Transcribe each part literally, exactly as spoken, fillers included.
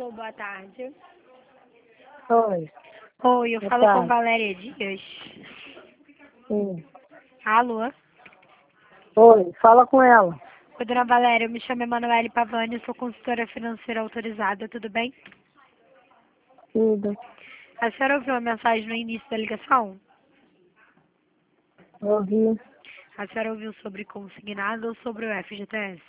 Alô, boa tarde. Oi. Oi, eu Boa falo com tarde. Valéria Dias. Sim. Alô? Oi, fala com ela. Oi, dona Valéria, eu me chamo Emanuele Pavani, sou consultora financeira autorizada, tudo bem? Tudo. A senhora ouviu a mensagem no início da ligação? Ouvi. A senhora ouviu sobre consignado ou sobre o F G T S?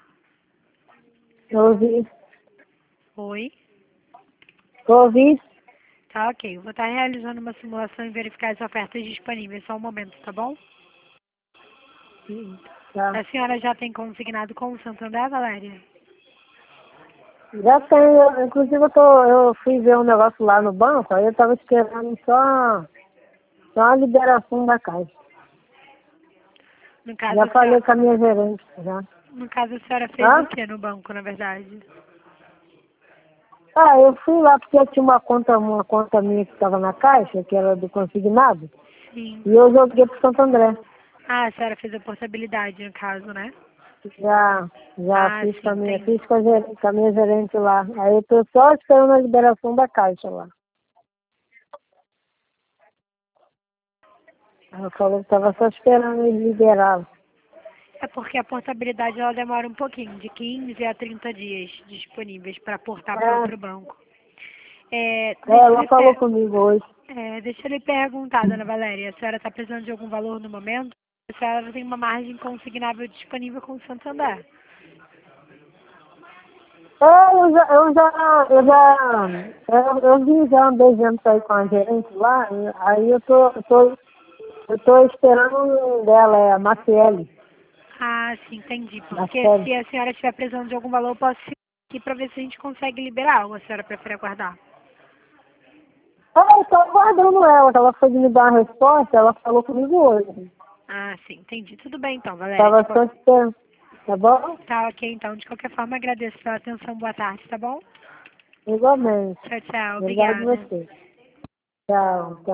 Ouvi. Oi? Ouvi. Tá ok, eu vou estar realizando uma simulação e verificar as ofertas disponíveis, só um momento, tá bom? Tá. A senhora já tem consignado com o Santander, Valéria? Já tenho, inclusive eu, tô, eu fui ver um negócio lá no banco, aí eu tava esperando só, só a liberação da caixa. No caso, Já a falei senhora, com a minha gerente, já. no caso, a senhora fez o Hã? que no banco, na verdade? Ah, eu fui lá porque eu tinha uma conta, uma conta minha que estava na caixa, que era do consignado, Sim. e eu joguei pro Santo André. Ah, a senhora fez a portabilidade, no caso, né? Já, já Ah, fiz com sim, a minha, entendi. fiz com a, ger- com a minha gerente lá. Aí eu tô só esperando a liberação da caixa lá. Ela falou que estava só esperando eles liberar. É porque a portabilidade ela demora um pouquinho, de quinze a trinta dias disponíveis para portar para É, outro banco. É, é, deixa, eu ela lhe falou per- comigo hoje. é, deixa eu lhe perguntar, dona Valéria, a senhora está precisando de algum valor no momento? A senhora tem uma margem consignável disponível com o Santander. É, eu já, eu já, eu já, eu, eu vi já andei vendo isso aí com a gerente lá, e aí eu tô, eu tô, eu tô esperando dela, é a Maciele. Ah, sim, entendi. Porque Maciele. se a senhora estiver precisando de algum valor, eu posso ir aqui para ver se a gente consegue liberar, ou a senhora prefere aguardar? Ah, eu tô aguardando ela, que ela foi me dar uma resposta, ela falou comigo hoje. Ah, sim, entendi. Tudo bem então, Valéria. De Tava qual- só esperando, tá bom? Tá ok, então. De qualquer forma, agradeço pela atenção. Boa tarde, tá bom? Igualmente. Tchau, tchau. Obrigado a Obrigada. você. Tchau.